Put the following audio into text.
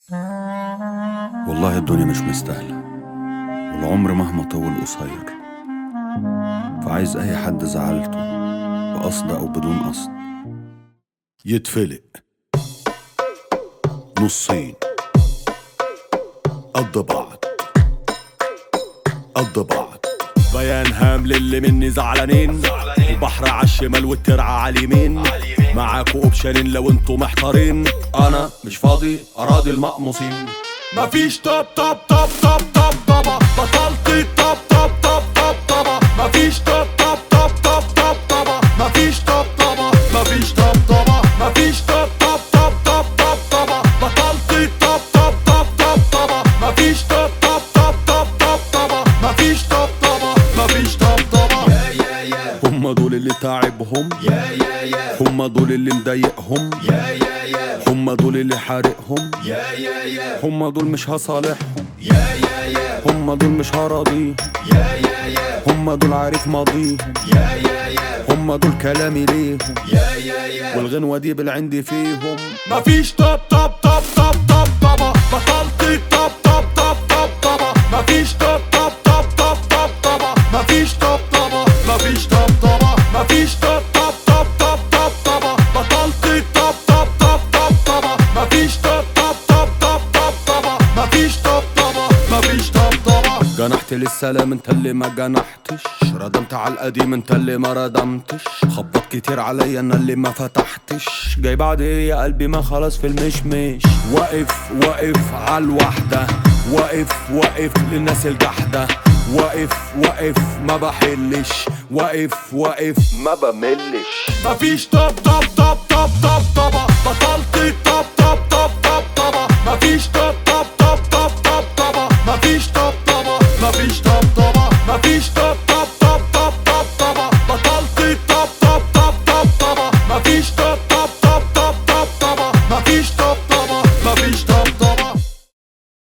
والله الدنيا مش مستاهلة، والعمر مهما طول قصير، فعايز أي حد زعلته بقصد أو بدون قصد يتفلق نصين قد بعض قد بعض. بيان هام للي مني زعلانين، البحر عالشمال والترعة عاليمين، معاكوا اوبشنين لو انتوا محتارين. انا مش فاضي اراضي المقموصين، مفيش طب طب طب طب طب طبا، بطلت طب طب طب طب طبا، مفيش طب طب طب طب طب طبا، مفيش طب طبا، مفيش طب طبا، مفيش طب طب طب طب طب طبا، بطلت طب طب طب طب طبا، مفيش طب طب طب طب طب طبا، مفيش طب طبا، مفيش طب طبا. هما دول اللي تعبهم، هما دول اللي مضايقهم، هما دول اللي حارقهم، هما دول مش هصالحهم، هما دول مش هراضيهم، هما دول عارف ماضيهم، هما دول كلامي ليهم، والغنوة دي بالعندي فيهم. مفيش طب طب طب طب طب طبا، بطلت طب طب طب طب طبا، مفيش طب طب طب طب طب طبا، مفيش طب طبا، مفيش طب طبا، مفيش طب طب طب طب طب طبا، بطلت طب طب طب طب طبا، مفيش طب طب طب طب طب طبا، مفيش طب طبا، مفيش طب طبا. جنحت للسلام انت اللي ما جنحتش، ردمت على القديم انت اللي ما ردمتش، خبط كتير عليا انا اللي ما فتحتش، جاي بعد ايه يا قلبي ما خلاص في المشمش. واقف واقف عالوحدة، واقف واقف للناس الجحدة، واقف واقف ما بحلش، واقف واقف ما بملش. مفيش طب طب طب